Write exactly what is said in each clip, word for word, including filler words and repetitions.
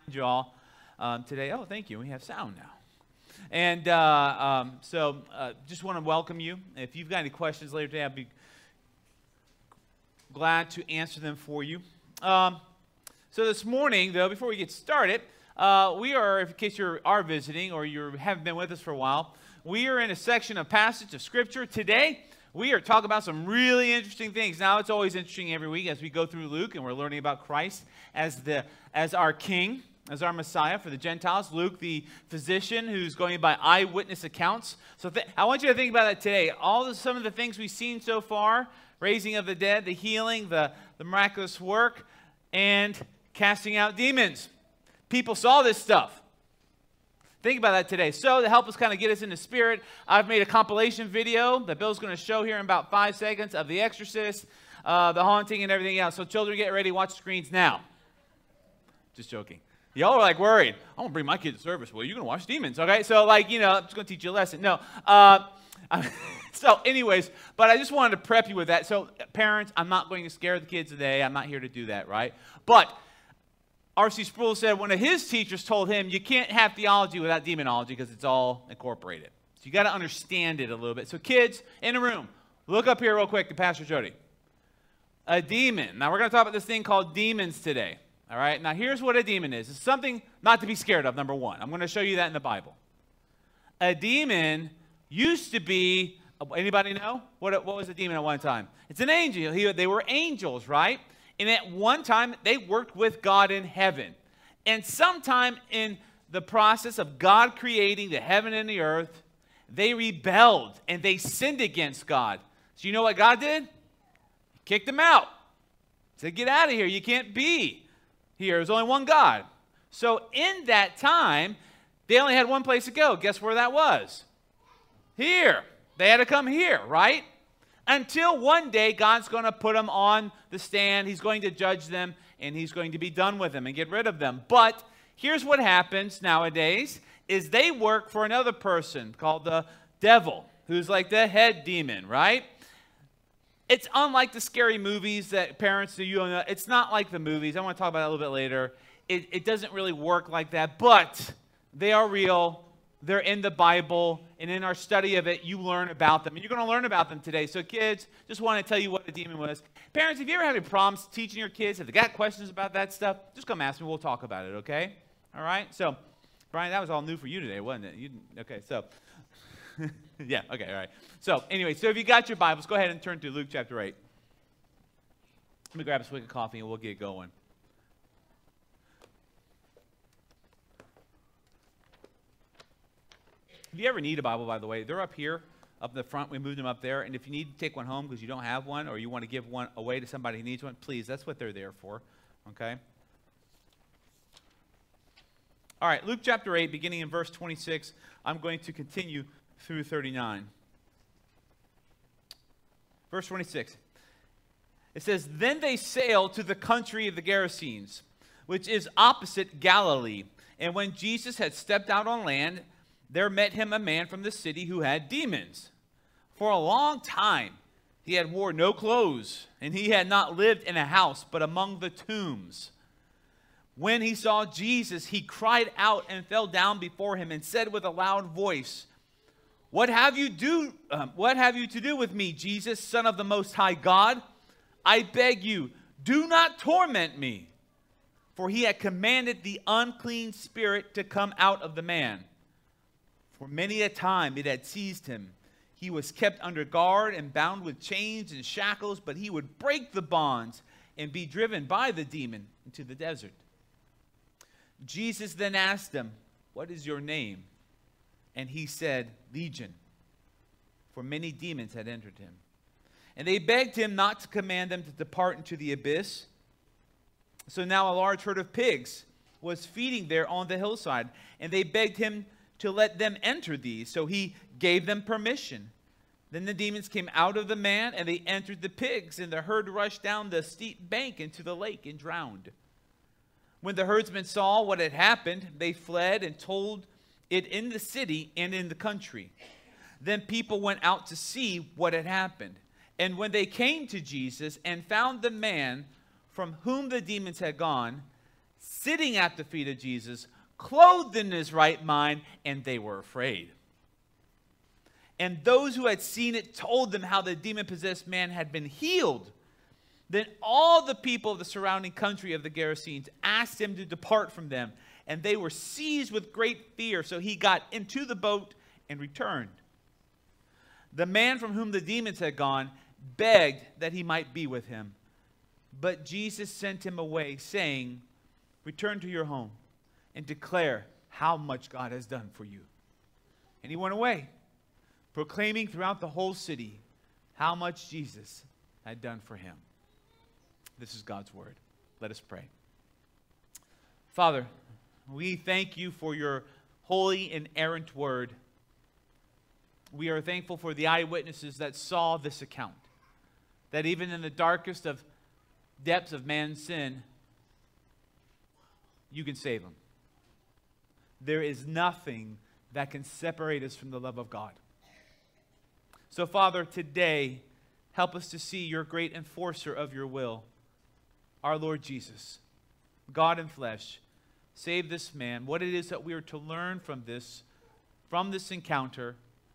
you all um, today. Oh, thank you. We have sound now. And uh, um, so uh, just want to welcome you. If you've got any questions later today, I'd be glad to answer them for you. Um, so this morning, though, before we get started, uh, we are, in case you are visiting or you haven't been with us for a while, we are in a section of passage of Scripture. Today, we are talking about some really interesting things. Now, it's always interesting every week as we go through Luke and we're learning about Christ as the as our King, as our Messiah for the Gentiles. Luke, the physician who's going by eyewitness accounts. So th- I want you to think about that today. All the, some of the things we've seen so far, raising of the dead, the healing, the, the miraculous work, and casting out demons. People saw this stuff. Think about that today. So to help us kind of get us in the spirit, I've made a compilation video that Bill's going to show here in about five seconds of The Exorcist, uh, The Haunting, and everything else. So children, get ready. Watch screens now. Just joking. Y'all are like worried. I'm going to bring my kid to service. Well, you're going to watch demons, okay? So like, you know, I'm just going to teach you a lesson. No. Uh, so anyways, but I just wanted to prep you with that. So parents, I'm not going to scare the kids today. I'm not here to do that, right? But R C Sproul said one of his teachers told him you can't have theology without demonology because it's all incorporated. So you got to understand it a little bit. So kids in the room, look up here real quick to Pastor Jody. A demon. Now we're going to talk about this thing called demons today. All right, now here's what a demon is. It's something not to be scared of, number one. I'm going to show you that in the Bible. A demon used to be, anybody know? What, what was a demon at one time? It's an angel. He, they were angels, right? And at one time, they worked with God in heaven. And sometime in the process of God creating the heaven and the earth, they rebelled and they sinned against God. So you know what God did? He kicked them out. He said, get out of here. You can't be here. There's only one God. So in that time, they only had one place to go. Guess where that was? Here. They had to come here, right? Until one day, God's going to put them on the stand. He's going to judge them, and he's going to be done with them and get rid of them. But here's what happens nowadays, is they work for another person called the devil, who's like the head demon, right? It's unlike the scary movies that parents do. You know, it's not like the movies. I want to talk about that a little bit later. It, it doesn't really work like that, but they are real. They're in the Bible, and in our study of it, you learn about them. And you're going to learn about them today. So kids, just want to tell you what a demon was. Parents, if you ever have any problems teaching your kids, if they got questions about that stuff, just come ask me. We'll talk about it, okay? All right? So, Brian, that was all new for you today, wasn't it? You, okay, so... yeah, okay, all right. So, anyway, so if you got your Bibles, go ahead and turn to Luke chapter eight. Let me grab a swig of coffee and we'll get going. If you ever need a Bible, by the way, they're up here, up in the front. We moved them up there. And if you need to take one home because you don't have one or you want to give one away to somebody who needs one, please, that's what they're there for, okay? All right, Luke chapter eight, beginning in verse twenty-six, I'm going to continue through thirty-nine. Verse twenty-six. It says, then they sailed to the country of the Gerasenes, which is opposite Galilee. And when Jesus had stepped out on land, there met him a man from the city who had demons. For a long time he had worn no clothes, and he had not lived in a house, but among the tombs. When he saw Jesus, he cried out and fell down before him and said with a loud voice, What have you do? Um, what have you to do with me, Jesus, Son of the Most High God? I beg you, do not torment me. For he had commanded the unclean spirit to come out of the man. For many a time it had seized him. He was kept under guard and bound with chains and shackles, but he would break the bonds and be driven by the demon into the desert. Jesus then asked him, What is your name? And he said, Legion, for many demons had entered him. And they begged him not to command them to depart into the abyss. So now a large herd of pigs was feeding there on the hillside, and they begged him to let them enter these. So he gave them permission. Then the demons came out of the man, and they entered the pigs, and the herd rushed down the steep bank into the lake and drowned. When the herdsmen saw what had happened, they fled and told it in the city and in the country. Then people went out to see what had happened. And when they came to Jesus and found the man from whom the demons had gone, sitting at the feet of Jesus, clothed in his right mind, and they were afraid. And those who had seen it told them how the demon-possessed man had been healed. Then all the people of the surrounding country of the Gerasenes asked him to depart from them, and they were seized with great fear. So he got into the boat and returned. The man from whom the demons had gone begged that he might be with him. But Jesus sent him away, saying, return to your home and declare how much God has done for you. And he went away, proclaiming throughout the whole city how much Jesus had done for him. This is God's word. Let us pray. Father, we thank you for your holy and inerrant word. We are thankful for the eyewitnesses that saw this account, that even in the darkest of depths of man's sin, you can save them. There is nothing that can separate us from the love of God. So, Father, today, help us to see your great enforcer of your will, our Lord Jesus, God in flesh. Save this man. What it is that we are to learn from this, from this encounter,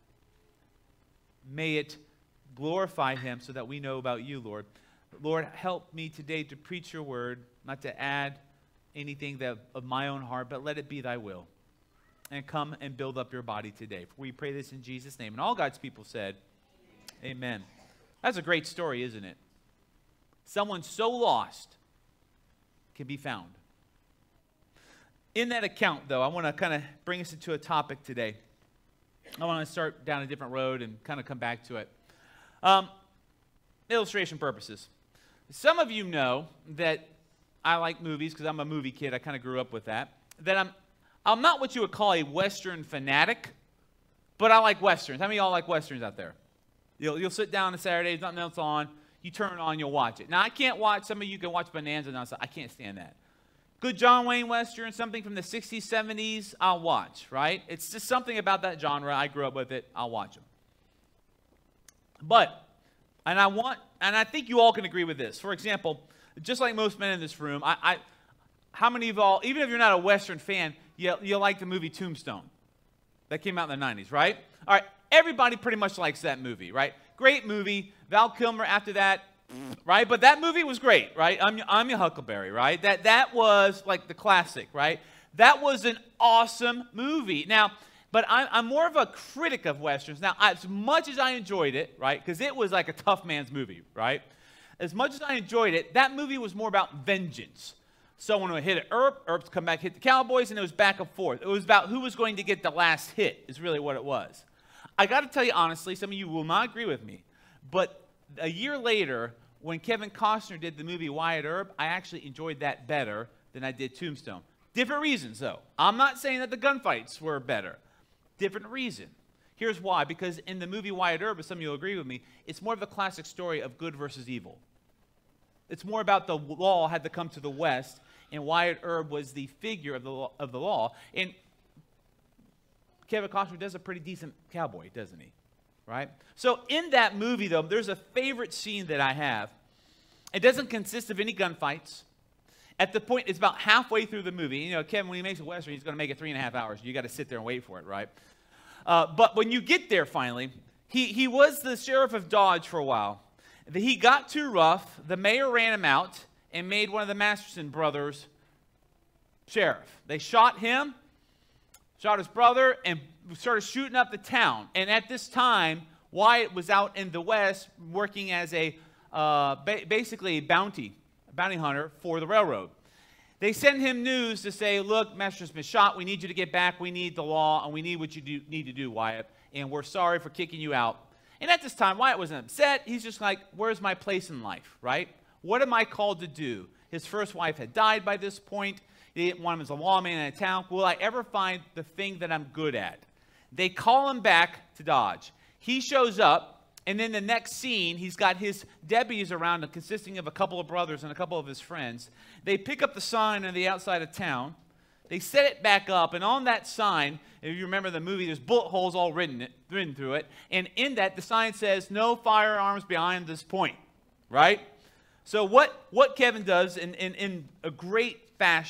may it glorify him so that we know about you, Lord. Lord, help me today to preach your word, not to add anything that of my own heart, but let it be thy will. And come and build up your body today. For we pray this in Jesus' name. And all God's people said, amen. Amen. That's a great story, isn't it? Someone so lost can be found. In that account, though, I want to kind of bring us into a topic today. I want to start down a different road and kind of come back to it. Um, illustration purposes. Some of you know that I like movies because I'm a movie kid. I kind of grew up with that. That I'm, I'm not what you would call a Western fanatic, but I like Westerns. How many of y'all like Westerns out there? You'll, you'll sit down on Saturday, there's nothing else on. You turn it on, you'll watch it. Now, I can't watch, some of you can watch Bonanza and I can't stand that. Good John Wayne Western, something from the sixties, seventies, I'll watch, right? It's just something about that genre. I grew up with it. I'll watch them. But, and I want, and I think you all can agree with this. For example, just like most men in this room, I, I how many of y'all, even if you're not a Western fan, you, you like the movie Tombstone? That came out in the nineties, right? All right, everybody pretty much likes that movie, right? Great movie. Val Kilmer after that, right? But that movie was great, right? I'm, I'm your Huckleberry, right? That, that was like the classic, right? That was an awesome movie. Now, but I'm, I'm more of a critic of Westerns. Now, as much as I enjoyed it, right? Because it was like a tough man's movie, right? As much as I enjoyed it, that movie was more about vengeance. Someone would hit an Earp, Earps come back, hit the Cowboys, and it was back and forth. It was about who was going to get the last hit is really what it was. I got to tell you honestly, some of you will not agree with me, but a year later, when Kevin Costner did the movie Wyatt Earp, I actually enjoyed that better than I did Tombstone. Different reasons, though. I'm not saying that the gunfights were better. Different reason. Here's why. Because in the movie Wyatt Earp, as some of you will agree with me, it's more of the classic story of good versus evil. It's more about the law had to come to the West, and Wyatt Earp was the figure of the law, of the law. And Kevin Costner does a pretty decent cowboy, doesn't he? Right? So in that movie, though, there's a favorite scene that I have. It doesn't consist of any gunfights. At the point, it's about halfway through the movie. You know, Kevin, when he makes a Western, he's going to make it three and a half hours. You got to sit there and wait for it, right? Uh, but when you get there, finally, he, he was the sheriff of Dodge for a while. He got too rough. The mayor ran him out and made one of the Masterson brothers sheriff. They shot him, shot his brother, and started shooting up the town. And at this time, Wyatt was out in the West working as a uh, ba basically a bounty, a bounty hunter for the railroad. They sent him news to say, look, Master's been shot. We need you to get back. We need the law, and we need what you do, need to do, Wyatt. And we're sorry for kicking you out. And at this time, Wyatt wasn't upset. He's just like, where's my place in life, right? What am I called to do? His first wife had died by this point. They didn't want him as a lawman in a town. Will I ever find the thing that I'm good at? They call him back to Dodge. He shows up, and then the next scene, he's got his deputies around him, consisting of a couple of brothers and a couple of his friends. They pick up the sign on the outside of town. They set it back up, and on that sign, if you remember the movie, there's bullet holes all written, it, written through it. And in that, the sign says, no firearms behind this point, right? So what, what Kevin does in, in, in a great fashion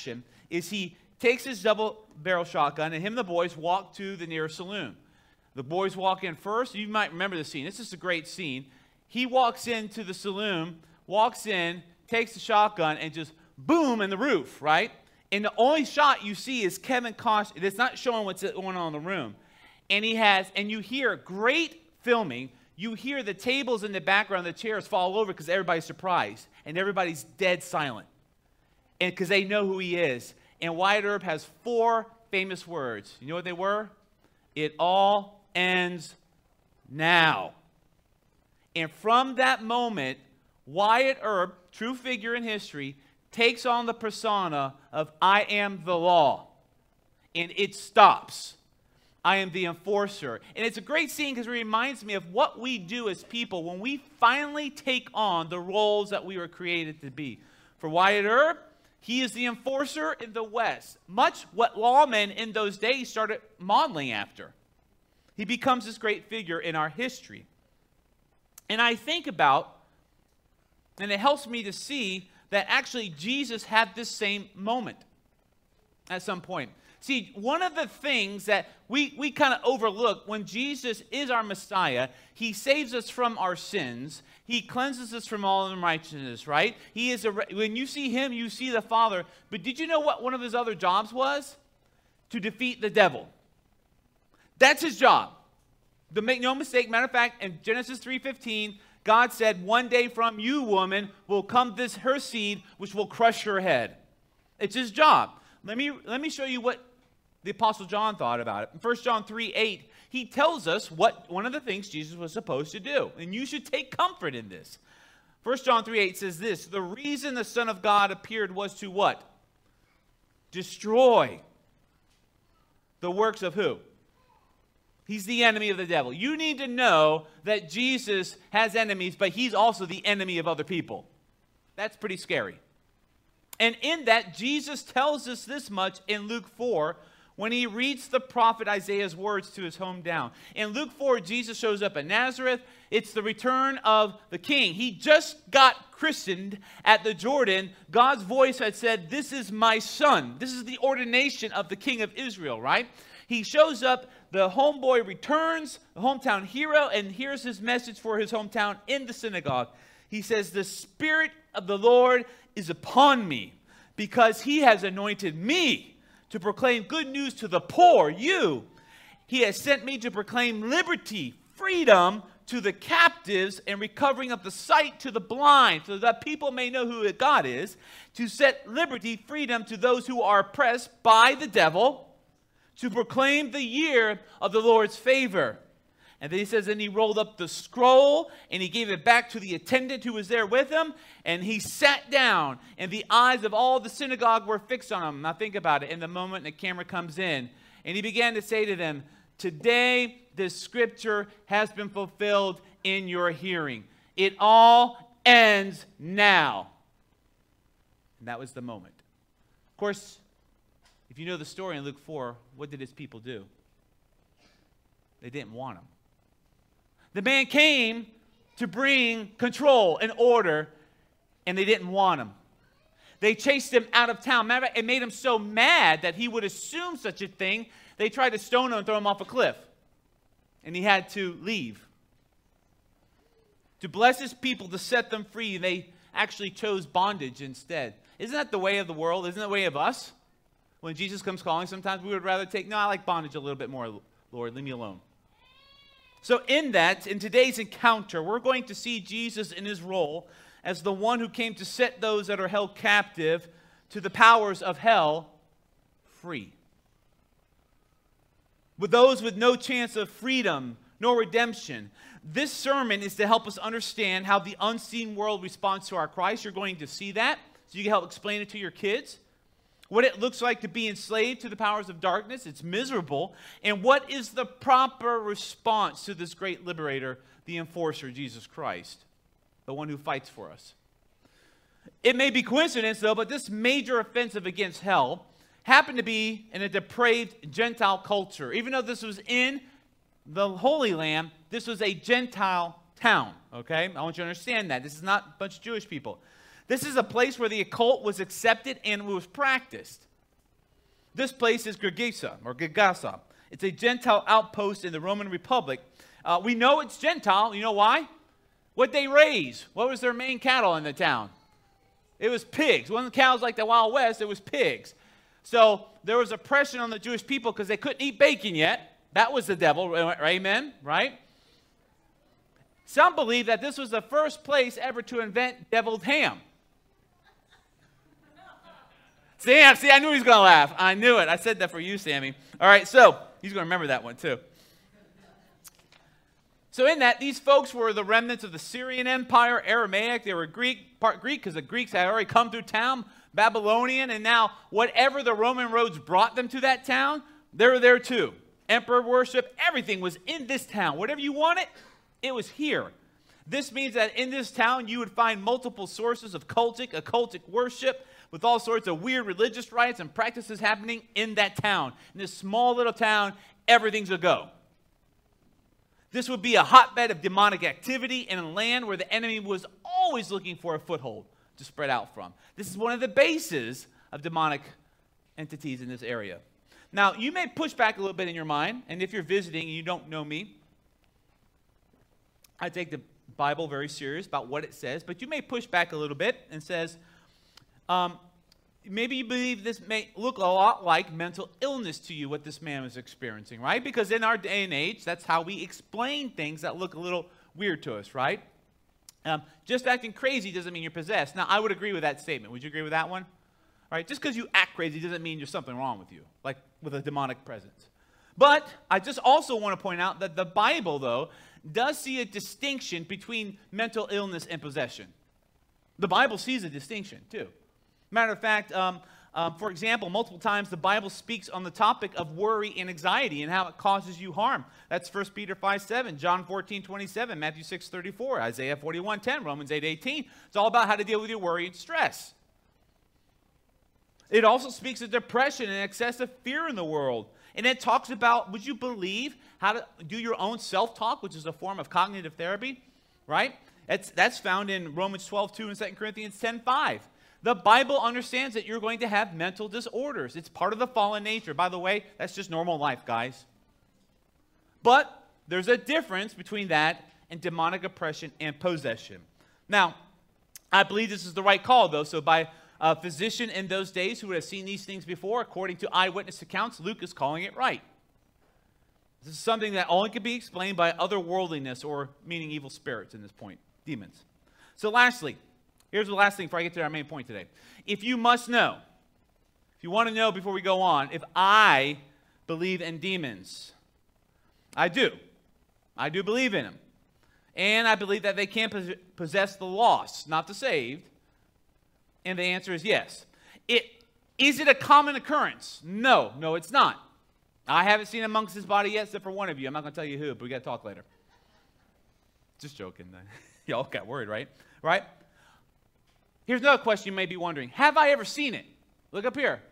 is he takes his double-barrel shotgun, and him and the boys walk to the nearest saloon. The boys walk in first. You might remember the scene. This is a great scene. He walks into the saloon, walks in, takes the shotgun, and just boom in the roof, right? And the only shot you see is Kevin Costner. It's not showing what's going on in the room. And he has, and you hear great filming. You hear the tables in the background, the chairs fall over because everybody's surprised. And everybody's dead silent. And because they know who he is. And Wyatt Earp has four famous words. You know what they were? It all ends now. And from that moment, Wyatt Earp, true figure in history, takes on the persona of I am the law. And it stops. I am the enforcer. And it's a great scene because it reminds me of what we do as people when we finally take on the roles that we were created to be. For Wyatt Earp, he is the enforcer in the West. Much what lawmen in those days started modeling after. He becomes this great figure in our history. And I think about, and it helps me to see that actually Jesus had this same moment at some point. See, one of the things that we, we kind of overlook when Jesus is our Messiah, he saves us from our sins. He cleanses us from all unrighteousness, right? He is a, when you see him, you see the Father. But did you know what one of his other jobs was? To defeat the devil. That's his job. To make no mistake, matter of fact, in Genesis three fifteen, God said, one day from you, woman, will come this her seed, which will crush your head. It's his job. Let me, let me show you what the Apostle John thought about it. In First John three eight, he tells us what one of the things Jesus was supposed to do. And you should take comfort in this. First John three eight says this, the reason the Son of God appeared was to what? Destroy the works of who? He's the enemy of the devil. You need to know that Jesus has enemies, but he's also the enemy of other people. That's pretty scary. And in that, Jesus tells us this much in Luke four when he reads the prophet Isaiah's words to his hometown. In Luke four, Jesus shows up at Nazareth. It's the return of the king. He just got christened at the Jordan. God's voice had said, this is my son. This is the ordination of the king of Israel, right? He shows up, the homeboy returns, the hometown hero, and here's his message for his hometown in the synagogue. He says, the Spirit of the Lord is upon me because he has anointed me to proclaim good news to the poor, you. He has sent me to proclaim liberty, freedom to the captives, and recovering of the sight to the blind, so that people may know who God is, to set liberty, freedom to those who are oppressed by the devil, to proclaim the year of the Lord's favor. And then he says, and he rolled up the scroll, and he gave it back to the attendant who was there with him, and he sat down, and the eyes of all the synagogue were fixed on him. Now think about it. In the moment the camera comes in, and he began to say to them, today this scripture has been fulfilled in your hearing. It all ends now. And that was the moment. Of course, if you know the story in Luke four, what did his people do? They didn't want him. The man came to bring control and order, and they didn't want him. They chased him out of town. Matter of fact, it made him so mad that he would assume such a thing, they tried to stone him and throw him off a cliff. And he had to leave. To bless his people, to set them free, they actually chose bondage instead. Isn't that the way of the world? Isn't that the way of us? When Jesus comes calling, sometimes we would rather take, no, I like bondage a little bit more, Lord, leave me alone. So in that, in today's encounter, we're going to see Jesus in his role as the one who came to set those that are held captive to the powers of hell free. With those with no chance of freedom nor redemption. This sermon is to help us understand how the unseen world responds to our Christ. You're going to see that, so you can help explain it to your kids. What it looks like to be enslaved to the powers of darkness. It's miserable. And what is the proper response to this great liberator, the enforcer, Jesus Christ, the one who fights for us. It may be coincidence, though, but this major offensive against hell happened to be in a depraved Gentile culture. Even though this was in the Holy Land, this was a Gentile town, okay? I want you to understand that. This is not a bunch of Jewish people. This is a place where the occult was accepted and was practiced. This place is Gergesa, or Gergasa. It's a Gentile outpost in the Roman Republic. Uh, we know it's Gentile. You know why? What they raise. What was their main cattle in the town? It was pigs. It wasn't cows like the Wild West. It was pigs. So there was oppression on the Jewish people because they couldn't eat bacon yet. That was the devil. Amen? Right? Some believe that this was the first place ever to invent deviled ham. Sam, see, I knew he was going to laugh. I knew it. I said that for you, Sammy. All right, so he's going to remember that one too. So in that, these folks were the remnants of the Syrian Empire, Aramaic. They were Greek, part Greek because the Greeks had already come through town, Babylonian, and now whatever the Roman roads brought them to that town, they were there too. Emperor worship, everything was in this town. Whatever you wanted, it was here. This means that in this town, you would find multiple sources of cultic, occultic worship, with all sorts of weird religious rites and practices happening in that town. In this small little town, everything's a go. This would be a hotbed of demonic activity in a land where the enemy was always looking for a foothold to spread out from. This is one of the bases of demonic entities in this area. Now, you may push back a little bit in your mind, and if you're visiting and you don't know me, I take the Bible very serious about what it says, but you may push back a little bit and says, Um, maybe you believe this may look a lot like mental illness to you, what this man was experiencing, right? Because in our day and age, that's how we explain things that look a little weird to us, right? Um, just acting crazy doesn't mean you're possessed. Now, I would agree with that statement. Would you agree with that one? All right, just because you act crazy doesn't mean there's something wrong with you, like with a demonic presence. But I just also want to point out that the Bible, though, does see a distinction between mental illness and possession. The Bible sees a distinction, too. Matter of fact, um, um, for example, multiple times the Bible speaks on the topic of worry and anxiety and how it causes you harm. That's First Peter five seven, John fourteen twenty-seven, Matthew six thirty-four, Isaiah forty-one ten, Romans eight eighteen. It's all about how to deal with your worry and stress. It also speaks of depression and excessive fear in the world. And it talks about, would you believe, how to do your own self-talk, which is a form of cognitive therapy, right? That's, that's found in Romans twelve two and Second Corinthians ten five. The Bible understands that you're going to have mental disorders. It's part of the fallen nature. By the way, that's just normal life, guys. But there's a difference between that and demonic oppression and possession. Now, I believe this is the right call, though. So by a physician in those days who would have seen these things before, according to eyewitness accounts, Luke is calling it right. This is something that only can be explained by otherworldliness, or meaning evil spirits in this point, demons. So lastly, here's the last thing before I get to our main point today. If you must know, if you want to know before we go on, if I believe in demons, I do. I do believe in them. And I believe that they can possess the lost, not the saved. And the answer is yes. It, is it a common occurrence? No. No, it's not. I haven't seen amongst his body yet, except for one of you. I'm not going to tell you who, but we got to talk later. Just joking. Y'all got worried, right? Right? Here's another question you may be wondering. Have I ever seen it? Look up here.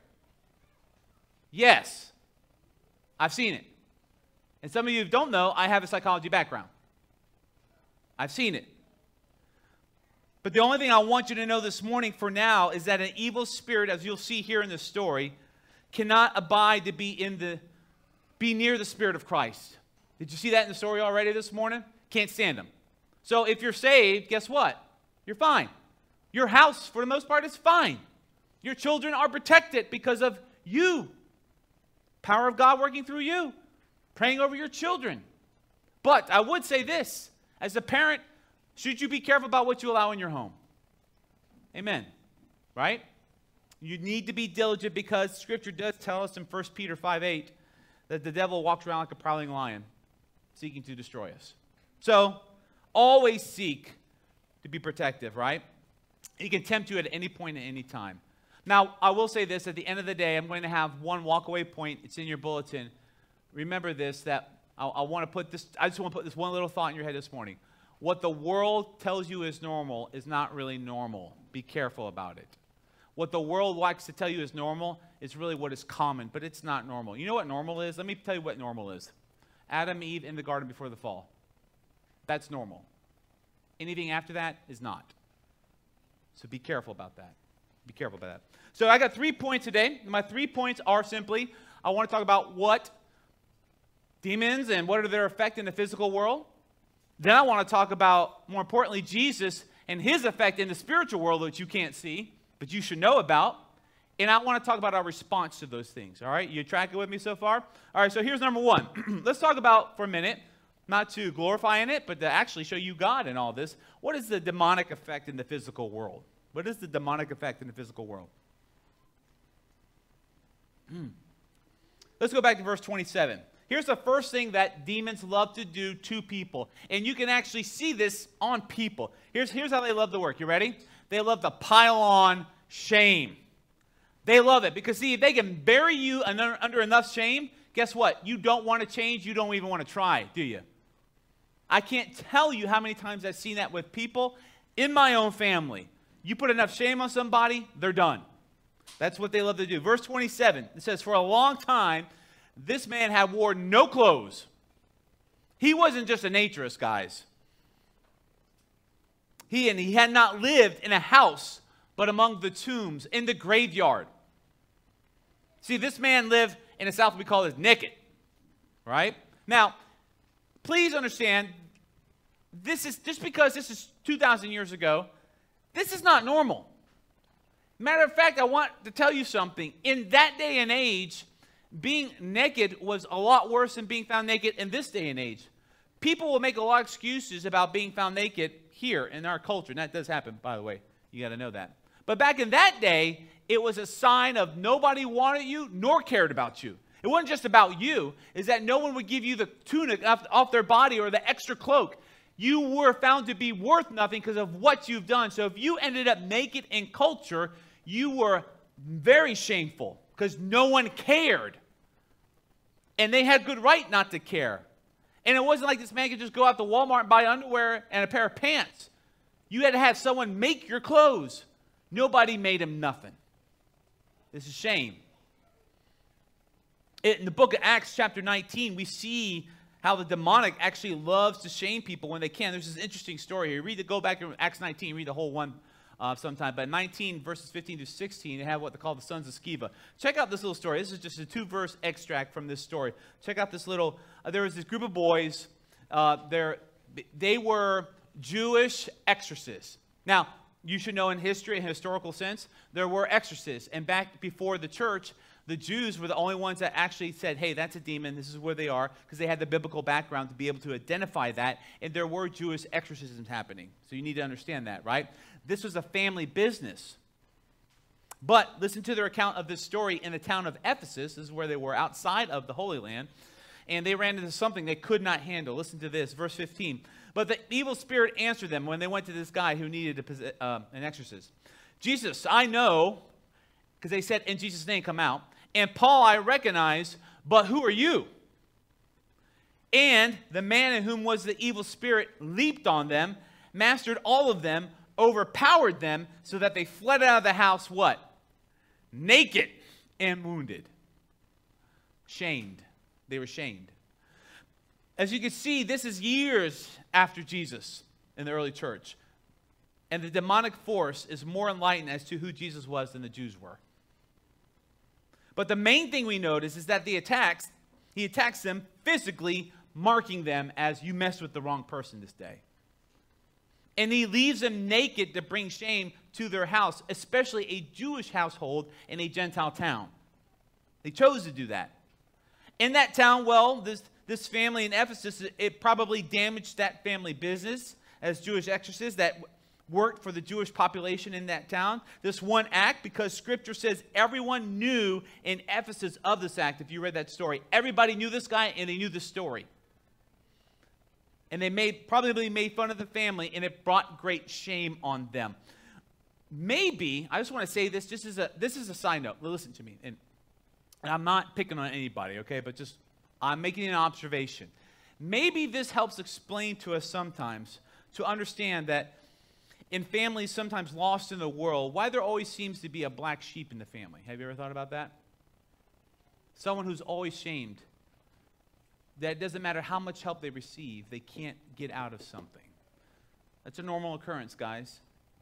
Yes. I've seen it. And some of you don't know, I have a psychology background. I've seen it. But the only thing I want you to know this morning for now is that an evil spirit, as you'll see here in this story, cannot abide to be in the be near the Spirit of Christ. Did you see that in the story already this morning? Can't stand them. So if you're saved, guess what? You're fine. Your house, for the most part, is fine. Your children are protected because of you. Power of God working through you. Praying over your children. But I would say this. As a parent, should you be careful about what you allow in your home? Amen. Right? You need to be diligent because Scripture does tell us in First Peter five eight that the devil walks around like a prowling lion, seeking to destroy us. So, always seek to be protective, right? He can tempt you at any point at any time. Now, I will say this, at the end of the day, I'm going to have one walkaway point. It's in your bulletin. Remember this, that I, I want to put this, I just want to put this one little thought in your head this morning. What the world tells you is normal is not really normal. Be careful about it. What the world likes to tell you is normal is really what is common, but it's not normal. You know what normal is? Let me tell you what normal is. Adam, Eve in the garden before the fall. That's normal. Anything after that is not. So be careful about that. Be careful about that. So I got three points today. My three points are simply, I want to talk about what demons and what are their effect in the physical world. Then I want to talk about, more importantly, Jesus and his effect in the spiritual world that you can't see, but you should know about. And I want to talk about our response to those things. All right? You tracking with me so far? All right, so here's number one. Let's talk about, for a minute, not to glorify in it, but to actually show you God in all this. What is the demonic effect in the physical world? What is the demonic effect in the physical world? Mm. Let's go back to verse twenty-seven. Here's the first thing that demons love to do to people. And you can actually see this on people. Here's, here's how they love to work. You ready? They love to pile on shame. They love it because, see, if they can bury you under, under enough shame, guess what? You don't want to change. You don't even want to try, do you? I can't tell you how many times I've seen that with people in my own family. You put enough shame on somebody, they're done. That's what they love to do. Verse twenty-seven, it says, for a long time, this man had worn no clothes. He wasn't just a naturist, guys. He and he had not lived in a house, but among the tombs, in the graveyard. See, this man lived in the South, we call it naked, right? Now, please understand, this is just because this is two thousand years ago, this is not normal. Matter of fact, I want to tell you something. In that day and age, being naked was a lot worse than being found naked in this day and age. People will make a lot of excuses about being found naked here in our culture. And that does happen, by the way. You got to know that. But back in that day, it was a sign of nobody wanted you nor cared about you. It wasn't just about you. Is that no one would give you the tunic off, off their body or the extra cloak. You were found to be worth nothing because of what you've done. So if you ended up naked in culture, you were very shameful because no one cared. And they had good right not to care. And it wasn't like this man could just go out to Walmart and buy underwear and a pair of pants. You had to have someone make your clothes. Nobody made him nothing. This is shame. In the book of Acts chapter nineteen, we see how the demonic actually loves to shame people when they can. There's this interesting story here. Read the, go back to Acts nineteen, read the whole one uh, sometime. But nineteen verses fifteen to sixteen, they have what they call the sons of Sceva. Check out this little story. This is just a two-verse extract from this story. Check out this little, uh, there was this group of boys. Uh, they were Jewish exorcists. Now, you should know in history, in historical sense, there were exorcists. And back before the church, the Jews were the only ones that actually said, hey, that's a demon, this is where they are, because they had the biblical background to be able to identify that, and there were Jewish exorcisms happening. So you need to understand that, right? This was a family business. But listen to their account of this story in the town of Ephesus. This is where they were outside of the Holy Land, and they ran into something they could not handle. Listen to this, verse fifteen. But the evil spirit answered them when they went to this guy who needed a, uh, an exorcist. Jesus, I know, because they said, in Jesus' name, come out. And Paul, I recognize, but who are you? And the man in whom was the evil spirit leaped on them, mastered all of them, overpowered them, so that they fled out of the house, what? Naked and wounded. Shamed. They were shamed. As you can see, this is years after Jesus in the early church. And the demonic force is more enlightened as to who Jesus was than the Jews were. But the main thing we notice is that the attacks, he attacks them physically, marking them as you messed with the wrong person this day. And he leaves them naked to bring shame to their house, especially a Jewish household in a Gentile town. They chose to do that. In that town, well, this, this family in Ephesus, it probably damaged that family business as Jewish exorcists that worked for the Jewish population in that town. This one act, because Scripture says everyone knew in Ephesus of this act. If you read that story, everybody knew this guy and they knew the story. And they made probably made fun of the family, and it brought great shame on them. Maybe, I just want to say this, just as a, this is a side note. Listen to me. And, and I'm not picking on anybody, okay? But just, I'm making an observation. Maybe this helps explain to us sometimes to understand that in families sometimes lost in the world, why there always seems to be a black sheep in the family. Have you ever thought about that? Someone who's always shamed. That it doesn't matter how much help they receive, they can't get out of something. That's a normal occurrence, guys.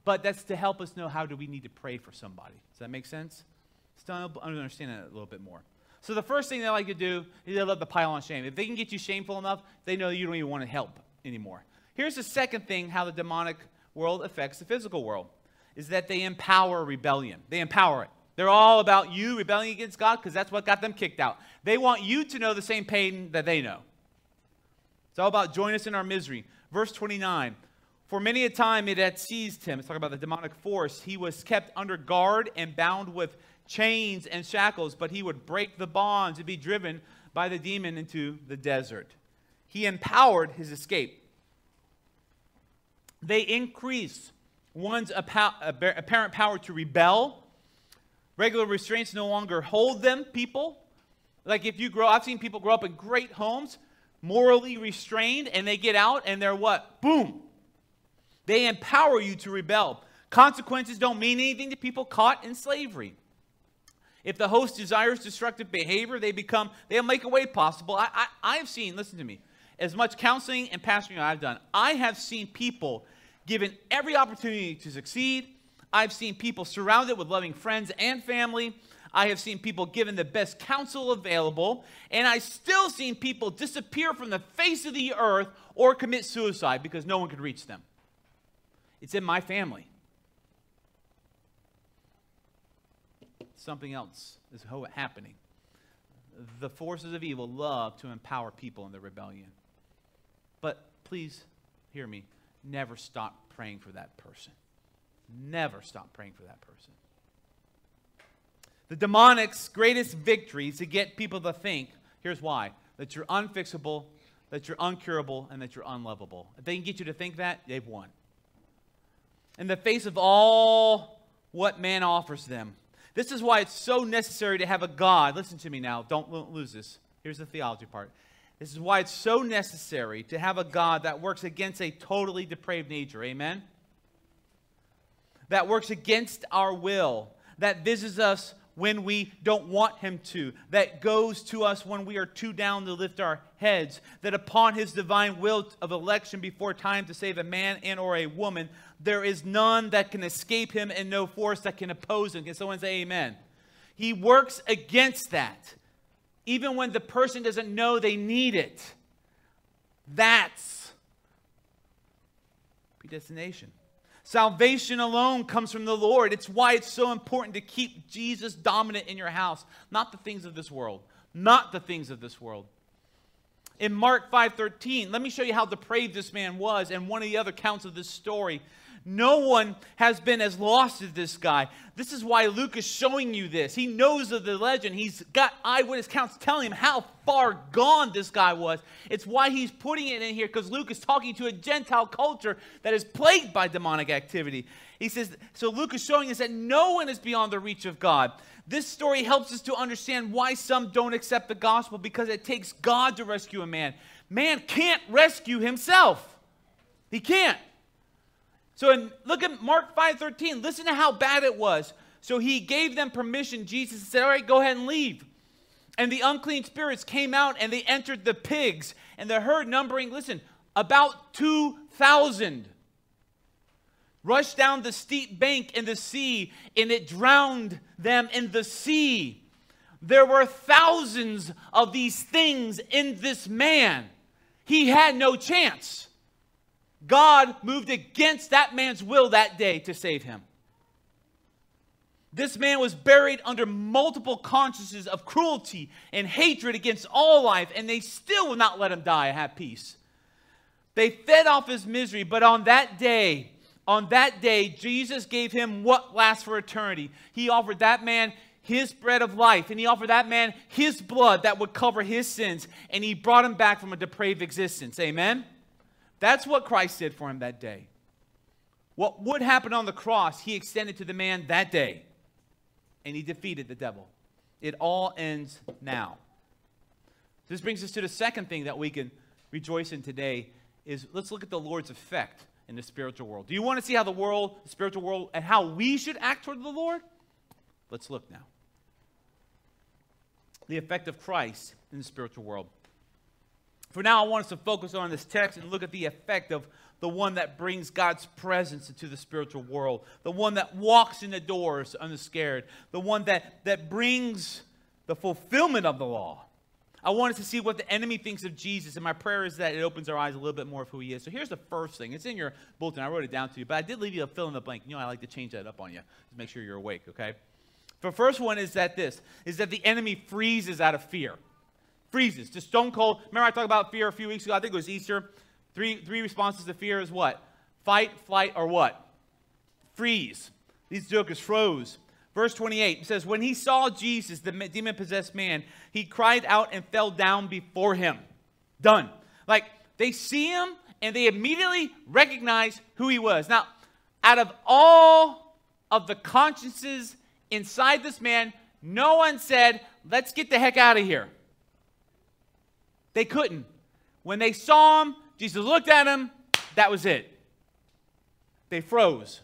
but that's to help us know how do we need to pray for somebody. Does that make sense? Still understand that a little bit more. So the first thing they like to do is they love to pile on shame. If they can get you shameful enough, they know you don't even want to help anymore. Here's the second thing, how the demonic world affects the physical world, is that they empower rebellion. They empower it. They're all about you rebelling against God because that's what got them kicked out. They want you to know the same pain that they know. It's all about join us in our misery. Verse twenty-nine, for many a time it had seized him. It's talking about the demonic force. He was kept under guard and bound with chains and shackles, but he would break the bonds and be driven by the demon into the desert. He empowered his escape. They increase one's apparent power to rebel. Regular restraints no longer hold them, people. Like if you grow, I've seen people grow up in great homes, morally restrained, and they get out and they're what? Boom. They empower you to rebel. Consequences don't mean anything to people caught in slavery. If the host desires destructive behavior, they become, they'll make a way possible. I, I, I've seen, listen to me, as much counseling and pastoring I've done, I have seen people given every opportunity to succeed. I've seen people surrounded with loving friends and family. I have seen people given the best counsel available. And I still seen people disappear from the face of the earth or commit suicide because no one could reach them. It's in my family. Something else is happening. The forces of evil love to empower people in their rebellion. But please hear me. Never stop praying for that person. Never stop praying for that person. The demonic's greatest victory is to get people to think, here's why, that you're unfixable, that you're uncurable, and that you're unlovable. If they can get you to think that, they've won. In the face of all what man offers them. This is why it's so necessary to have a God. Listen to me now. Don't lose this. Here's the theology part. This is why it's so necessary to have a God that works against a totally depraved nature. Amen? That works against our will. That visits us when we don't want him to. That goes to us when we are too down to lift our heads. That upon his divine will of election before time to save a man and or a woman, there is none that can escape him and no force that can oppose him. Can someone say amen? He works against that. Even when the person doesn't know they need it. That's predestination. Salvation alone comes from the Lord. It's why it's so important to keep Jesus dominant in your house. Not the things of this world. Not the things of this world. In Mark five thirteen, let me show you how depraved this man was and one of the other accounts of this story. No one has been as lost as this guy. This is why Luke is showing you this. He knows of the legend. He's got eyewitness accounts telling him how far gone this guy was. It's why he's putting it in here, because Luke is talking to a Gentile culture that is plagued by demonic activity. He says, so Luke is showing us that no one is beyond the reach of God. This story helps us to understand why some don't accept the gospel, because it takes God to rescue a man. Man can't rescue himself. He can't. So in, look at Mark five thirteen. Listen to how bad it was. So he gave them permission. Jesus said, all right, go ahead and leave. And the unclean spirits came out and they entered the pigs. And the herd numbering, listen, about two thousand. Rushed down the steep bank in the sea, and it drowned them in the sea. There were thousands of these things in this man. He had no chance. God moved against that man's will that day to save him. This man was buried under multiple consciences of cruelty and hatred against all life, and they still would not let him die and have peace. They fed off his misery, but on that day, on that day, Jesus gave him what lasts for eternity. He offered that man his bread of life, and he offered that man his blood that would cover his sins, and he brought him back from a depraved existence. Amen? That's what Christ did for him that day. What would happen on the cross, he extended to the man that day. And he defeated the devil. It all ends now. This brings us to the second thing that we can rejoice in today is let's look at the Lord's effect in the spiritual world. Do you want to see how the world, the spiritual world, and how we should act toward the Lord? Let's look now. The effect of Christ in the spiritual world. For now, I want us to focus on this text and look at the effect of the one that brings God's presence into the spiritual world, the one that walks in the doors unscared, the one that, that brings the fulfillment of the law. I want us to see what the enemy thinks of Jesus, and my prayer is that it opens our eyes a little bit more of who he is. So here's the first thing. It's in your bulletin. I wrote it down to you, but I did leave you a fill in the blank. You know, I like to change that up on you to make sure you're awake, okay? The first one is that this, is that the enemy freezes out of fear. Freezes, just stone cold. Remember I talked about fear a few weeks ago? I think it was Easter. Three, three responses to fear is what? Fight, flight, or what? Freeze. These jokers froze. Verse twenty-eight says, when he saw Jesus, the demon-possessed man, he cried out and fell down before him. Done. Like, they see him, and they immediately recognize who he was. Now, out of all of the consciences inside this man, no one said, let's get the heck out of here. They couldn't. When they saw him, Jesus looked at him, that was it. They froze.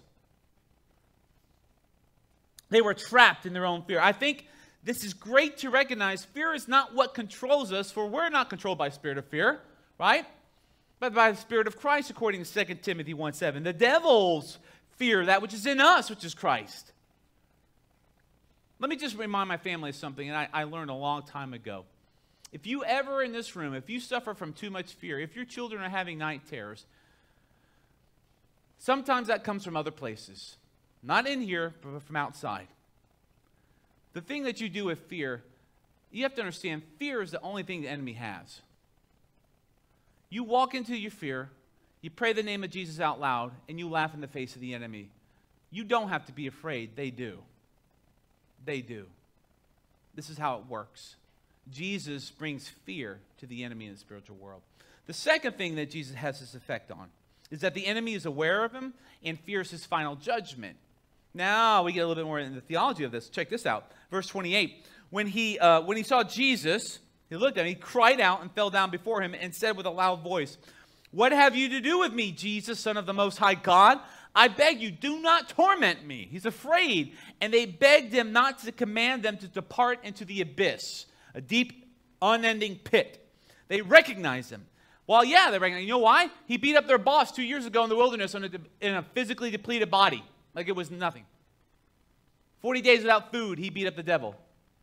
They were trapped in their own fear. I think this is great to recognize. Fear is not what controls us, for we're not controlled by the spirit of fear, right? But by the Spirit of Christ, according to Second Timothy one seven. The devil's fear, that which is in us, which is Christ. Let me just remind my family of something, and I, I learned a long time ago. If you ever in this room, if you suffer from too much fear, if your children are having night terrors, sometimes that comes from other places. Not in here, but from outside. The thing that you do with fear, you have to understand, fear is the only thing the enemy has. You walk into your fear, you pray the name of Jesus out loud, and you laugh in the face of the enemy. You don't have to be afraid. They do. They do. This is how it works. Jesus brings fear to the enemy in the spiritual world. The second thing that Jesus has this effect on is that the enemy is aware of him and fears his final judgment. Now we get a little bit more into the theology of this. Check this out. Verse twenty-eight. When he, uh, when he saw Jesus, he looked at him, he cried out and fell down before him and said with a loud voice, what have you to do with me, Jesus, Son of the Most High God? I beg you, do not torment me. He's afraid. And they begged him not to command them to depart into the abyss, a deep, unending pit. They recognize him. Well, yeah, they recognize him. You know why? He beat up their boss two years ago in the wilderness in a, in a physically depleted body. Like it was nothing. forty days without food, he beat up the devil.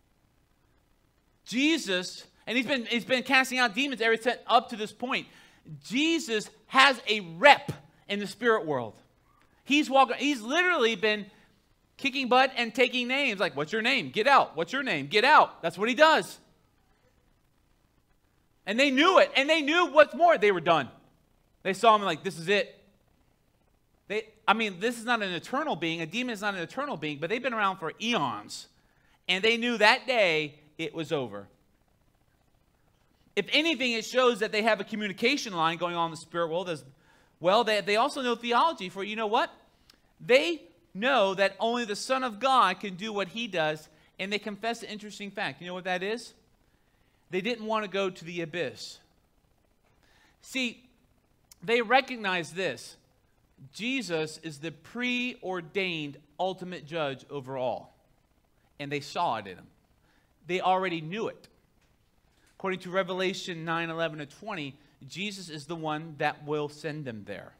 Jesus, and he's been, he's been casting out demons ever since up to this point. Jesus has a rep in the spirit world. He's walking, he's literally been kicking butt and taking names. Like, what's your name? Get out. What's your name? Get out. That's what he does. And they knew it. And they knew what's more. They were done. They saw him like, this is it. They, I mean, this is not an eternal being. A demon is not an eternal being, but they've been around for eons. And they knew that day it was over. If anything, it shows that they have a communication line going on in the spirit world as well. They, they also know theology for, you know what? They know that only the Son of God can do what he does, and they confess an interesting fact. You know what that is? They didn't want to go to the abyss. See, they recognize this. Jesus is the preordained ultimate judge over all. And they saw it in him. They already knew it. According to Revelation nine, eleven, and twenty, Jesus is the one that will send them there.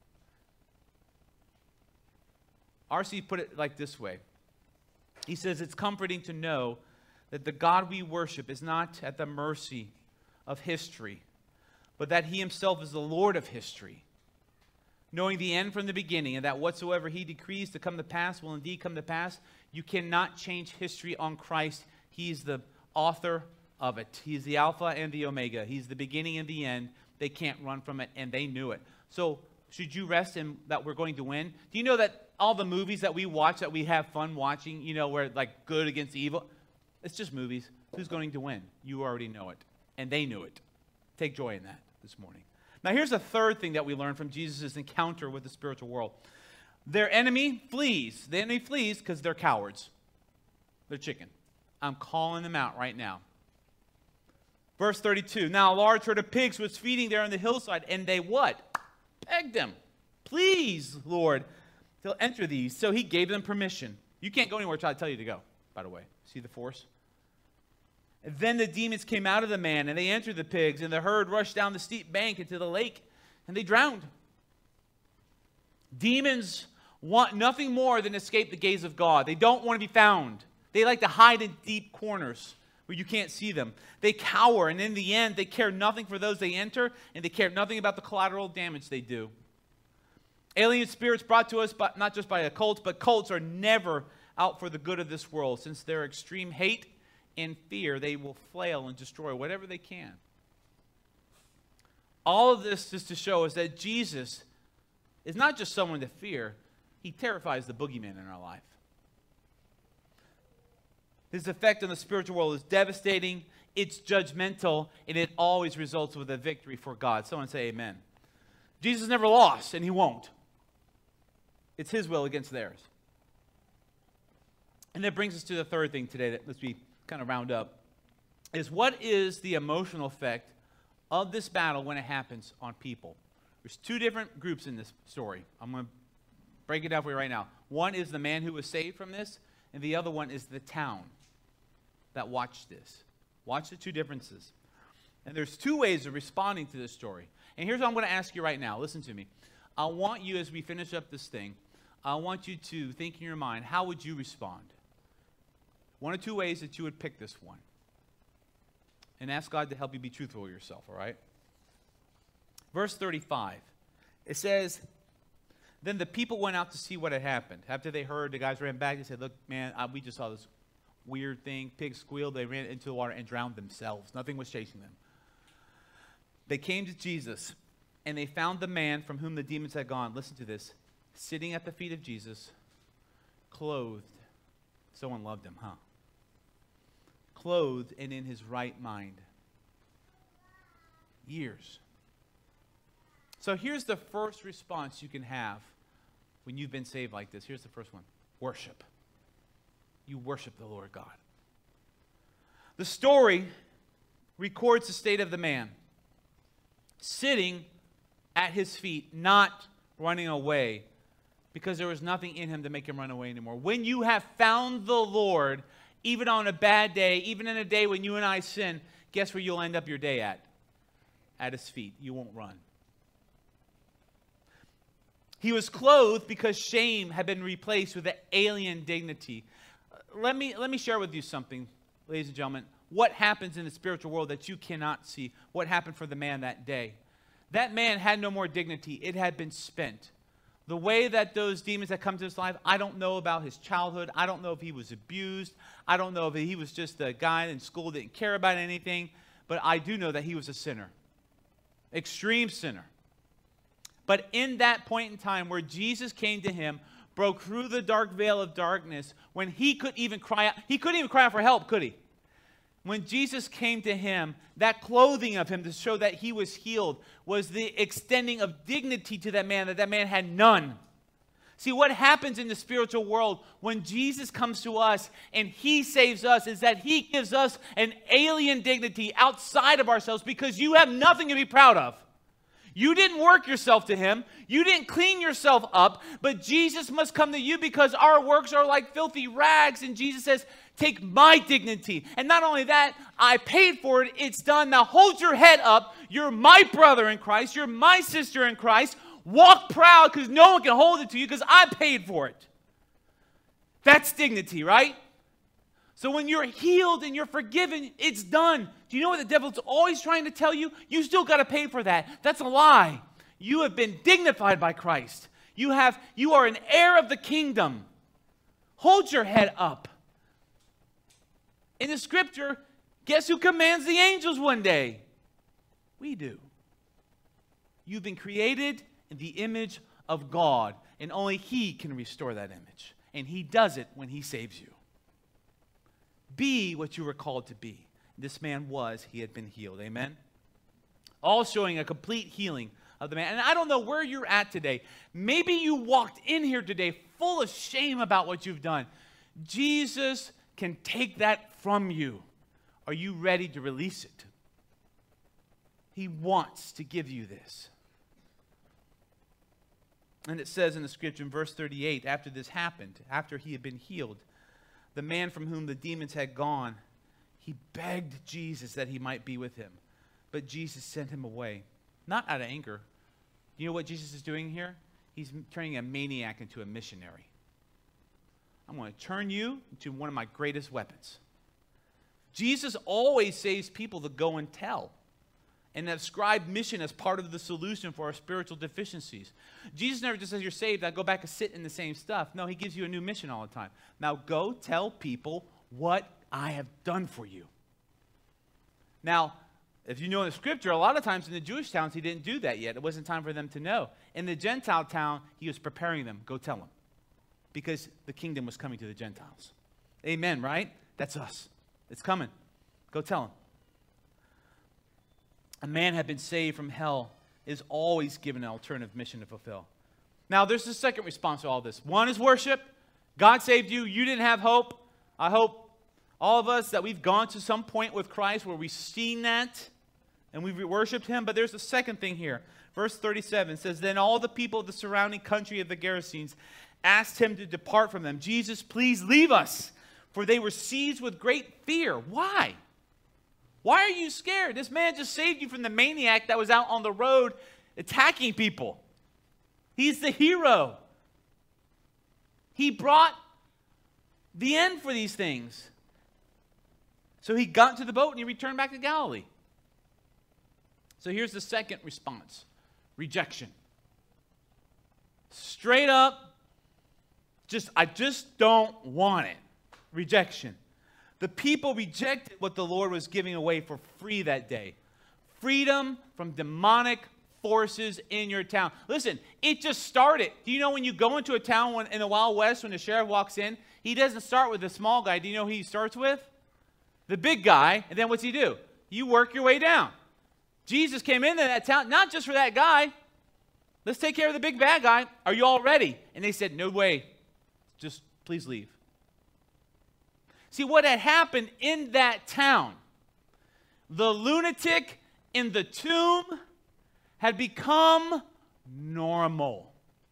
R C put it like this way. He says, it's comforting to know that the God we worship is not at the mercy of history, but that he himself is the Lord of history, knowing the end from the beginning, and that whatsoever he decrees to come to pass will indeed come to pass. You cannot change history on Christ. He is the author of it. He is the Alpha and the Omega. He's the beginning and the end. They can't run from it, and they knew it. So should you rest in that we're going to win? Do you know that all the movies that we watch, that we have fun watching, you know, where like good against evil, it's just movies. Who's going to win? You already know it, and they knew it. Take joy in that this morning. Now here's a third thing that we learn from Jesus' encounter with the spiritual world. Their enemy flees. The enemy flees because they're cowards. They're chicken. I'm calling them out right now. Verse thirty-two, now a large herd of pigs was feeding there on the hillside, and they what? Begged him. Please, Lord, they'll enter these. So he gave them permission. You can't go anywhere until I tell you to go, by the way. See the force? Then the demons came out of the man, and they entered the pigs, and the herd rushed down the steep bank into the lake, and they drowned. Demons want nothing more than escape the gaze of God. They don't want to be found. They like to hide in deep corners where you can't see them. They cower, and in the end, they care nothing for those they enter, and they care nothing about the collateral damage they do. Alien spirits brought to us by, not just by a cult, but cults are never out for the good of this world. Since their extreme hate and fear, they will flail and destroy whatever they can. All of this is to show us that Jesus is not just someone to fear. He terrifies the boogeyman in our life. His effect on the spiritual world is devastating, it's judgmental, and it always results with a victory for God. Someone say amen. Jesus never lost, and he won't. It's his will against theirs. And that brings us to the third thing today that let's be kind of round up, is what is the emotional effect of this battle when it happens on people? There's two different groups in this story. I'm going to break it down for you right now. One is the man who was saved from this, and the other one is the town that watched this. Watch the two differences. And there's two ways of responding to this story. And here's what I'm going to ask you right now. Listen to me. I want you, as we finish up this thing, I want you to think in your mind, how would you respond? One or two ways that you would pick this one. And ask God to help you be truthful with yourself, all right? Verse thirty-five. It says, then the people went out to see what had happened. After they heard, the guys ran back and said, look, man, I, we just saw this weird thing. Pigs squealed. They ran into the water and drowned themselves. Nothing was chasing them. They came to Jesus, and they found the man from whom the demons had gone. Listen to this. Sitting at the feet of Jesus, clothed. Someone loved him, huh? Clothed and in his right mind. Years. So here's the first response you can have when you've been saved like this. Here's the first one. Worship. You worship the Lord God. The story records the state of the man. Sitting at his feet, not running away, because there was nothing in him to make him run away anymore. When you have found the Lord, even on a bad day, even in a day when you and I sin, guess where you'll end up your day at? At his feet. You won't run. He was clothed because shame had been replaced with an alien dignity. Let me, let me share with you something, ladies and gentlemen. What happens in the spiritual world that you cannot see? What happened for the man that day? That man had no more dignity. It had been spent. The way that those demons had come to his life, I don't know about his childhood. I don't know if he was abused. I don't know if he was just a guy in school that didn't care about anything. But I do know that he was a sinner. Extreme sinner. But in that point in time where Jesus came to him, broke through the dark veil of darkness, when he could even cry out, he couldn't even cry out for help, could he? When Jesus came to him, that clothing of him to show that he was healed was the extending of dignity to that man, that that man had none. See, what happens in the spiritual world when Jesus comes to us and he saves us is that he gives us an alien dignity outside of ourselves because you have nothing to be proud of. You didn't work yourself to him. You didn't clean yourself up. But Jesus must come to you because our works are like filthy rags. And Jesus says, take my dignity. And not only that, I paid for it. It's done. Now hold your head up. You're my brother in Christ. You're my sister in Christ. Walk proud because no one can hold it to you because I paid for it. That's dignity, right? So when you're healed and you're forgiven, it's done. Do you know what the devil's always trying to tell you? You still got to pay for that. That's a lie. You have been dignified by Christ. You have, you are an heir of the kingdom. Hold your head up. In the scripture, guess who commands the angels one day? We do. You've been created in the image of God, and only he can restore that image. And he does it when he saves you. Be what you were called to be. This man was, he had been healed. Amen? All showing a complete healing of the man. And I don't know where you're at today. Maybe you walked in here today full of shame about what you've done. Jesus can take that from you. Are you ready to release it? He wants to give you this. And it says in the scripture in verse thirty-eight, after this happened, after he had been healed, the man from whom the demons had gone, He begged Jesus that he might be with him. But Jesus sent him away, not out of anger. You know what Jesus is doing here? He's turning a maniac into a missionary. I'm going to turn you into one of my greatest weapons. Jesus always saves people to go and tell and ascribe mission as part of the solution for our spiritual deficiencies. Jesus never just says you're saved, I go back and sit in the same stuff. No, he gives you a new mission all the time. Now go tell people what I have done for you. Now, if you know in the scripture, a lot of times in the Jewish towns, he didn't do that yet. It wasn't time for them to know. In the Gentile town, he was preparing them. Go tell them. Because the kingdom was coming to the Gentiles. Amen, right? That's us. It's coming. Go tell them. A man had been saved from hell is always given an alternative mission to fulfill. Now, there's a second response to all this. One is worship. God saved you. You didn't have hope. I hope all of us that we've gone to some point with Christ where we've seen that and we've worshiped him. But there's a second thing here. Verse thirty-seven says, then all the people of the surrounding country of the Gerasenes asked him to depart from them. Jesus, please leave us. For they were seized with great fear. Why? Why are you scared? This man just saved you from the maniac that was out on the road attacking people. He's the hero. He brought the end for these things. So he got into the boat and he returned back to Galilee. So here's the second response. Rejection. Straight up, just I just don't want it. Rejection. The people rejected what the Lord was giving away for free that day. Freedom from demonic forces in your town. Listen, it just started. Do you know when you go into a town when, in the Wild West, when the sheriff walks in, he doesn't start with the small guy. Do you know who he starts with? The big guy. And then what's he do? You work your way down. Jesus came into that town, not just for that guy. Let's take care of the big bad guy. Are you all ready? And they said, no way. Just please leave. See what had happened in that town. The lunatic in the tomb had become normal.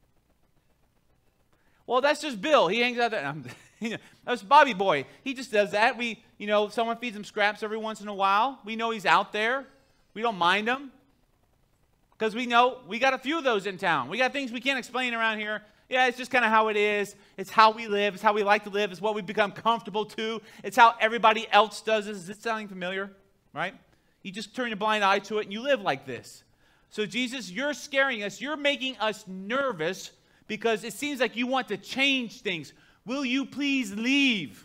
Well, that's just Bill. He hangs out there. I'm, you know, that's Bobby Boy. He just does that. We, you know, someone feeds him scraps every once in a while. We know he's out there. We don't mind him. Because we know we got a few of those in town. We got things we can't explain around here. Yeah, it's just kind of how it is. It's how we live. It's how we like to live. It's what we've become comfortable to. It's how everybody else does this. Is it sounding familiar? Right? You just turn your blind eye to it and you live like this. So Jesus, you're scaring us. You're making us nervous because it seems like you want to change things. Will you please leave?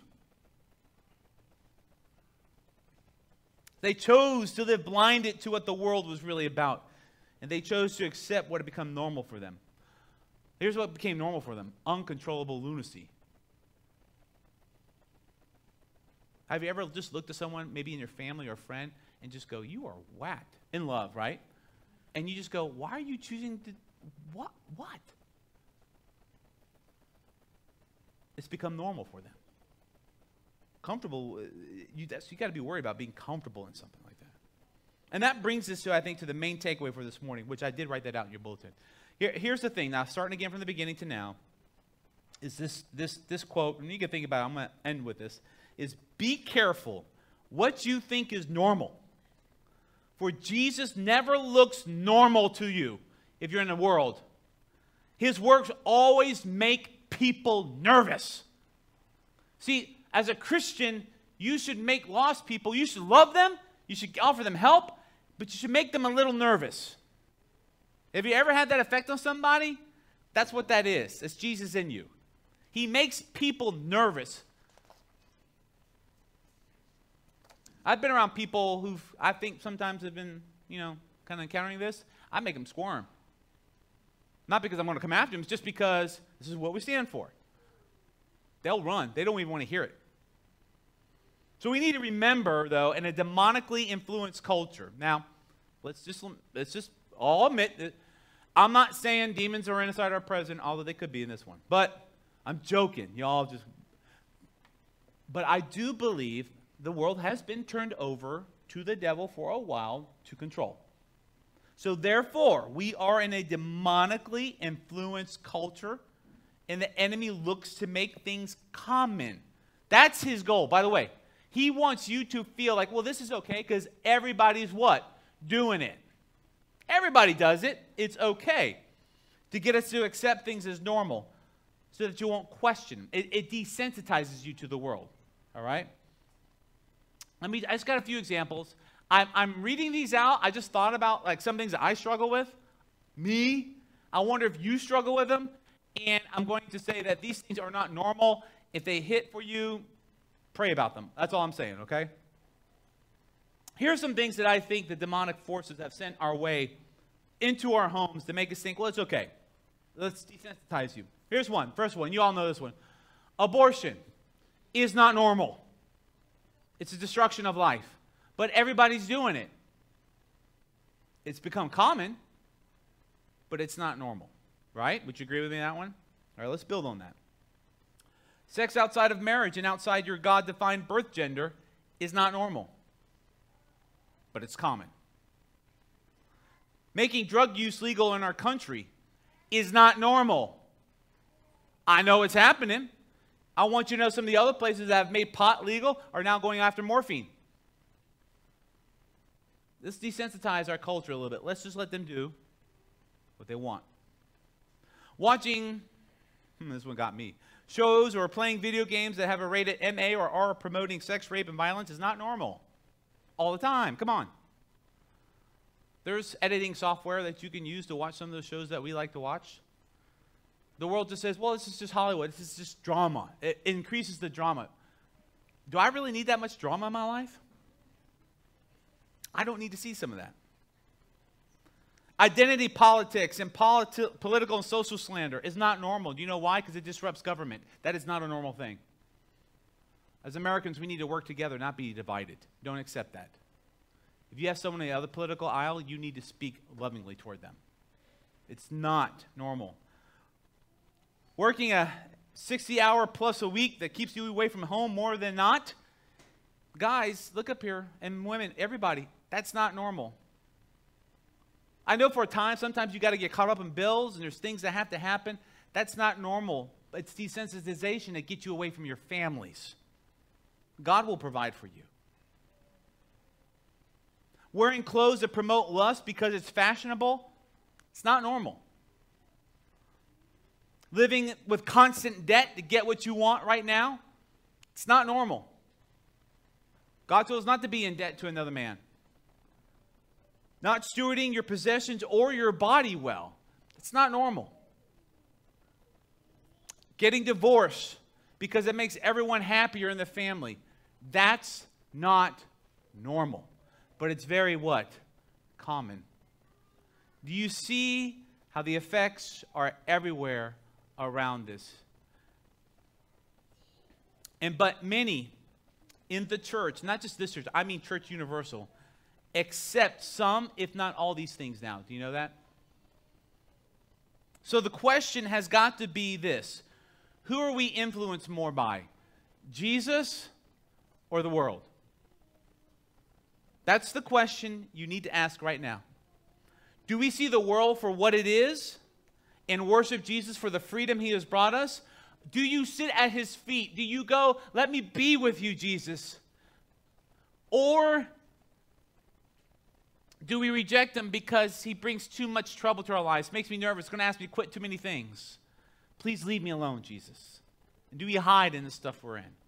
They chose to live blinded to what the world was really about. And they chose to accept what had become normal for them. Here's what became normal for them. Uncontrollable lunacy. Have you ever just looked at someone, maybe in your family or friend, and just go, you are whacked? In love, right? And you just go, why are you choosing to, what? What? It's become normal for them. Comfortable, you, that's, you got to be worried about being comfortable in something like that. And that brings us to, I think, to the main takeaway for this morning, which I did write that out in your bulletin. Here, here's the thing. Now, starting again from the beginning to now, is this, this, this quote, and you can think about it, I'm going to end with this, is be careful what you think is normal. For Jesus never looks normal to you if you're in the world. His works always make people nervous. See, as a Christian, you should make lost people, you should love them, you should offer them help, but you should make them a little nervous. Have you ever had that effect on somebody? That's what that is. It's Jesus in you. He makes people nervous. I've been around people who I think sometimes have been, you know, kind of encountering this. I make them squirm. Not because I'm going to come after them, it's just because this is what we stand for. They'll run. They don't even want to hear it. So we need to remember, though, in a demonically influenced culture. Now, let's just let's just all admit that I'm not saying demons are inside our president, although they could be in this one. But I'm joking. Y'all just. But I do believe the world has been turned over to the devil for a while to control. So therefore, we are in a demonically influenced culture, and the enemy looks to make things common. That's his goal. By the way, He wants you to feel like, well, this is okay because everybody's what? Doing it. Everybody does it. It's okay. To get us to accept things as normal so that you won't question. It, it desensitizes you to the world. All right? Let me, I just got a few examples. I'm, I'm reading these out. I just thought about like some things that I struggle with. Me. I wonder if you struggle with them. And I'm going to say that these things are not normal. If they hit for you, pray about them. That's all I'm saying, okay? Here are some things that I think the demonic forces have sent our way into our homes to make us think, well, it's okay. Let's desensitize you. Here's one. First one. You all know this one. Abortion is not normal. It's a destruction of life. But everybody's doing it. It's become common, but it's not normal. Right? Would you agree with me on that one? All right, let's build on that. Sex outside of marriage and outside your God-defined birth gender is not normal, but it's common. Making drug use legal in our country is not normal. I know it's happening. I want you to know some of the other places that have made pot legal are now going after morphine. Let's desensitize our culture a little bit. Let's just let them do what they want. Watching, hmm, this one got me, shows or playing video games that have a rated M A or R promoting sex, rape, and violence is not normal. All the time. Come on. There's editing software that you can use to watch some of those shows that we like to watch. The world just says, well, this is just Hollywood. This is just drama. It increases the drama. Do I really need that much drama in my life? I don't need to see some of that. Identity politics and politi- political and social slander is not normal. Do you know why? Because it disrupts government. That is not a normal thing. As Americans, we need to work together, not be divided. Don't accept that. If you have someone in the other political aisle, you need to speak lovingly toward them. It's not normal. Working a sixty hour plus a week that keeps you away from home more than not, guys, look up here, and women, everybody, that's not normal. I know for a time, sometimes you got to get caught up in bills and there's things that have to happen. That's not normal. It's desensitization that gets you away from your families. God will provide for you. Wearing clothes that promote lust because it's fashionable, it's not normal. Living with constant debt to get what you want right now, it's not normal. God told us not to be in debt to another man. Not stewarding your possessions or your body well. It's not normal. Getting divorced because it makes everyone happier in the family. That's not normal. But it's very what? Common. Do you see how the effects are everywhere around this? And but many in the church, not just this church, I mean Church Universal, accept some, if not all these things now. Do you know that? So the question has got to be this. Who are we influenced more by? Jesus or the world? That's the question you need to ask right now. Do we see the world for what it is and worship Jesus for the freedom he has brought us? Do you sit at his feet? Do you go, let me be with you, Jesus? Or do we reject him because he brings too much trouble to our lives? Makes me nervous. Going to ask me to quit too many things. Please leave me alone, Jesus. And do we hide in the stuff we're in?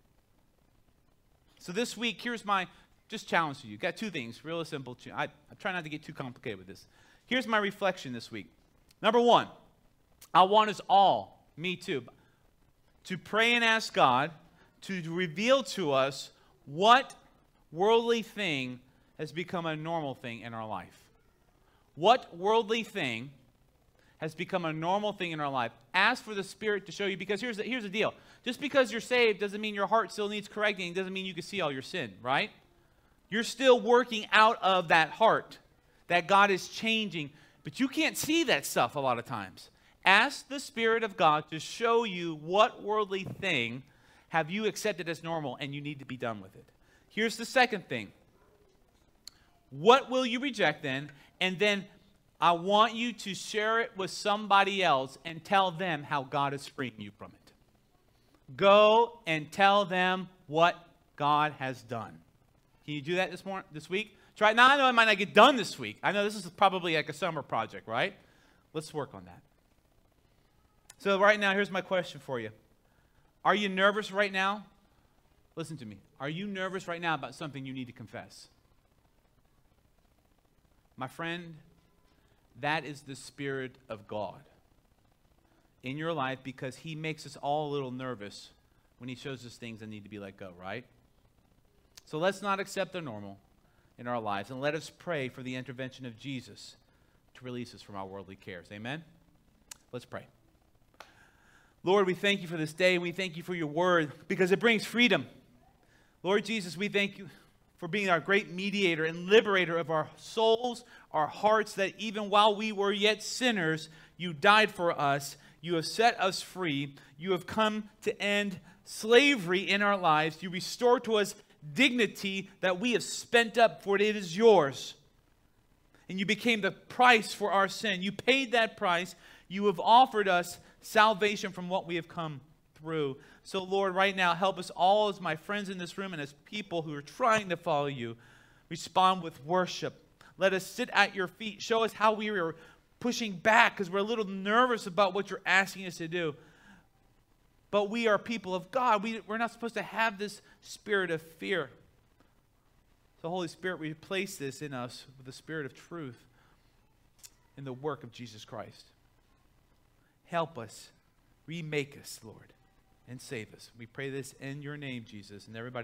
So this week, here's my just challenge to you. Got two things, real simple. I, I try not to get too complicated with this. Here's my reflection this week. Number one, I want us all, me too, to pray and ask God to reveal to us what worldly thing has become a normal thing in our life. What worldly thing has become a normal thing in our life? Ask for the Spirit to show you, because here's the, here's the deal. Just because you're saved doesn't mean your heart still needs correcting. It doesn't mean you can see all your sin, right? You're still working out of that heart that God is changing, but you can't see that stuff a lot of times. Ask the Spirit of God to show you what worldly thing have you accepted as normal and you need to be done with it. Here's the second thing. What will you reject then? And then I want you to share it with somebody else and tell them how God is freeing you from it. Go and tell them what God has done. Can you do that this morning, this week? Try it. Now, I know it might not get done this week. I know this is probably like a summer project, right? Let's work on that. So right now, here's my question for you. Are you nervous right now? Listen to me. Are you nervous right now about something you need to confess? My friend, that is the Spirit of God in your life, because he makes us all a little nervous when he shows us things that need to be let go, right? So let's not accept the normal in our lives, and let us pray for the intervention of Jesus to release us from our worldly cares. Amen? Let's pray. Lord, we thank you for this day, and we thank you for your word, because it brings freedom. Lord Jesus, we thank you for being our great mediator and liberator of our souls, our hearts, that even while we were yet sinners, you died for us. You have set us free. You have come to end slavery in our lives. You restore to us dignity that we have spent up, for it is yours. And you became the price for our sin. You paid that price. You have offered us salvation from what we have come through. So, Lord, right now, help us all as my friends in this room and as people who are trying to follow you, respond with worship. Let us sit at your feet. Show us how we are pushing back because we're a little nervous about what you're asking us to do. But we are people of God. We, we're not supposed to have this spirit of fear. So, Holy Spirit, replace this in us with the spirit of truth in the work of Jesus Christ. Help us, remake us, Lord, and save us. We pray this in your name, Jesus, and everybody.